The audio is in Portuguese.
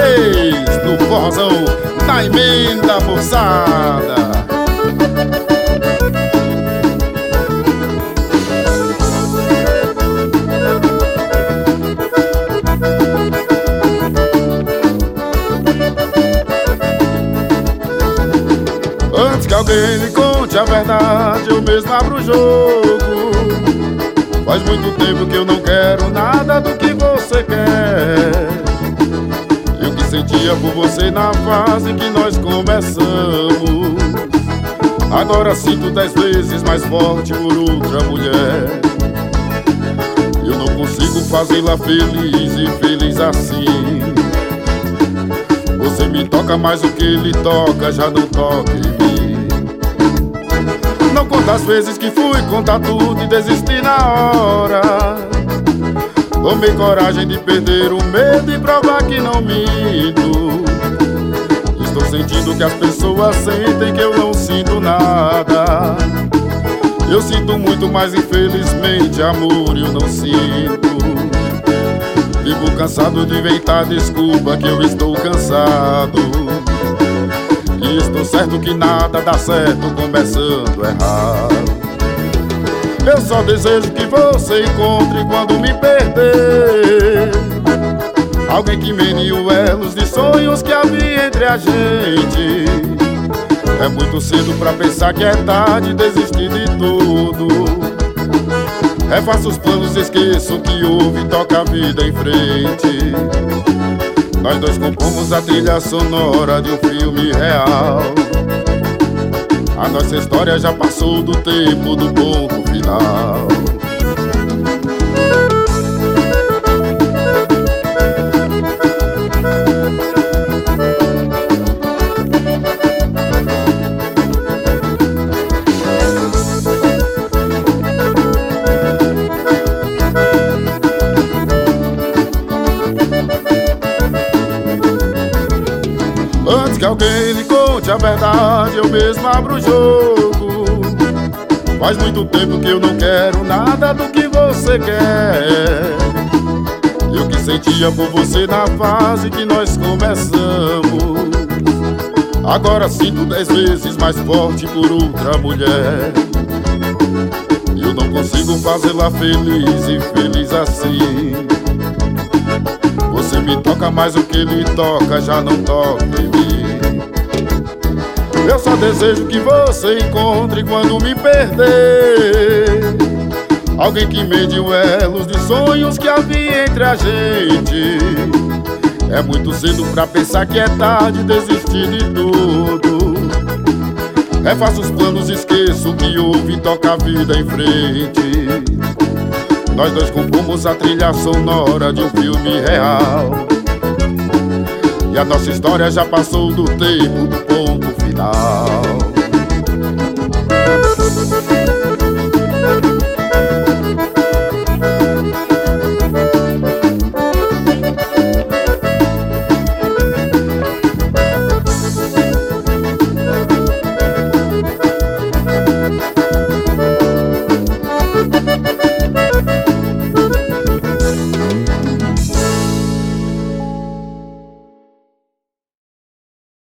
vez no forrozão da emenda moçada. Antes que alguém me conte a verdade, eu mesmo abro o jogo. Faz muito tempo que eu não quero nada do que você quer. Eu que sentia por você na fase que nós começamos, agora sinto 10 vezes mais forte por outra mulher. Eu não consigo fazê-la feliz e feliz assim. Você me toca mais do que ele toca, já não toca em mim. Não conta as vezes que fui contar tudo e desisti na hora. Tomei coragem de perder o medo e provar que não minto. Estou sentindo que as pessoas sentem que eu não sinto nada. Eu sinto muito, mas infelizmente amor eu não sinto. Vivo cansado de inventar desculpa que eu estou cansado. E estou certo que nada dá certo começando errado. Eu só desejo que você encontre quando me perder alguém que mene os elos de sonhos que havia entre a gente. É muito cedo pra pensar que é tarde, desistir de tudo. Refaça os planos, esqueça o que houve e toca a vida em frente. Nós dois compomos a trilha sonora de um filme real. A nossa história já passou do tempo do ponto final. Antes que alguém me conte a verdade, eu mesmo abro o jogo. Faz muito tempo que eu não quero nada do que você quer. Eu que sentia por você na fase que nós começamos, agora sinto 10 vezes mais forte por outra mulher. Eu não consigo fazê-la feliz e feliz assim. Você me toca mais do que ele toca, já não toca em mim. Eu só desejo que você encontre quando me perder alguém que mede os elos de sonhos que havia entre a gente. É muito cedo pra pensar que é tarde, desistir de tudo. Refaça os planos, esqueça o que houve e toca a vida em frente. Nós dois compomos a trilha sonora de um filme real. E a nossa história já passou do tempo do ponto final.